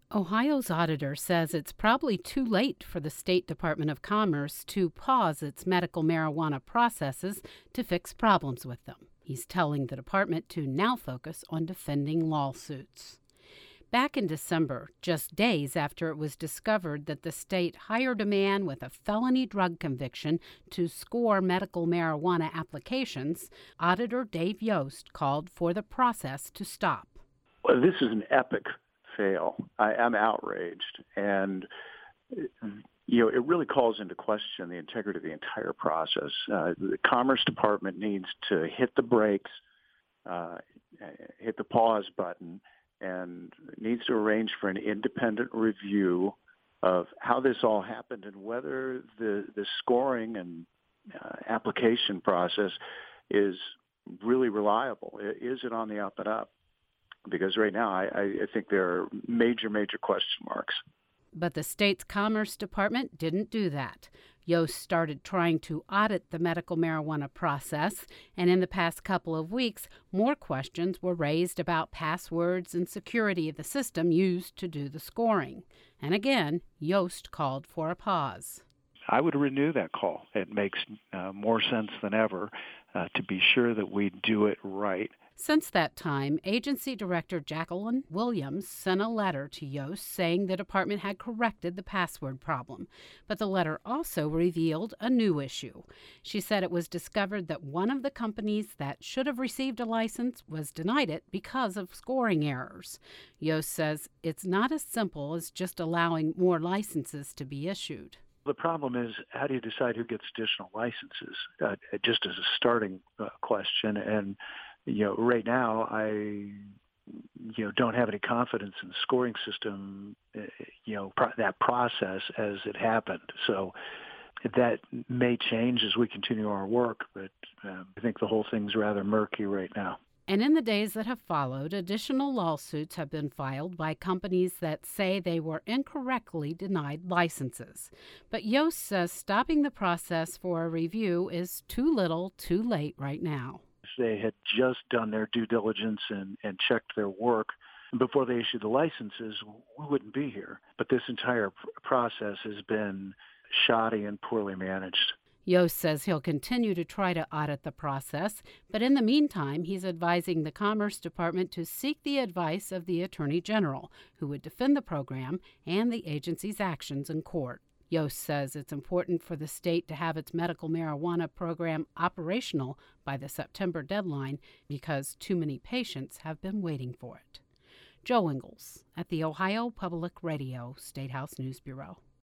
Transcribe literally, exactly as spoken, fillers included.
Ohio's auditor says it's probably too late for the State Department of Commerce to pause its medical marijuana processes to fix problems with them. He's telling the department to now focus on defending lawsuits. Back in December, just days after it was discovered that the state hired a man with a felony drug conviction to score medical marijuana applications, Auditor Dave Yost called for the process to stop. Well, this is an epic fail. I am outraged, and you know it really calls into question the integrity of the entire process. Uh, the Commerce Department needs to hit the brakes, uh, hit the pause button, and needs to arrange for an independent review of how this all happened and whether the the scoring and uh, application process is really reliable. Is it on the up and up? Because right now, I, I think there are major, major question marks. But the state's Commerce Department didn't do that. Yost started trying to audit the medical marijuana process, and in the past couple of weeks, more questions were raised about passwords and security of the system used to do the scoring. And again, Yost called for a pause. I would renew that call. It makes uh, more sense than ever uh, to be sure that we do it right. Since that time, Agency Director Jacqueline Williams sent a letter to Yost saying the department had corrected the password problem. But the letter also revealed a new issue. She said it was discovered that one of the companies that should have received a license was denied it because of scoring errors. Yost says it's not as simple as just allowing more licenses to be issued. The problem is, how do you decide who gets additional licenses? Uh, just as a starting uh, question. And You know, right now, I, you know, don't have any confidence in the scoring system, you know, pro- that process as it happened. So that may change as we continue our work, but um, I think the whole thing's rather murky right now. And in the days that have followed, additional lawsuits have been filed by companies that say they were incorrectly denied licenses. But Yost says stopping the process for a review is too little, too late right now. They had just done their due diligence and, and checked their work before they issued the licenses, we wouldn't be here. But this entire pr- process has been shoddy and poorly managed. Yost says he'll continue to try to audit the process, but in the meantime, he's advising the Commerce Department to seek the advice of the Attorney General, who would defend the program and the agency's actions in court. Yost says it's important for the state to have its medical marijuana program operational by the September deadline because too many patients have been waiting for it. Joe Ingles at the Ohio Public Radio State House News Bureau.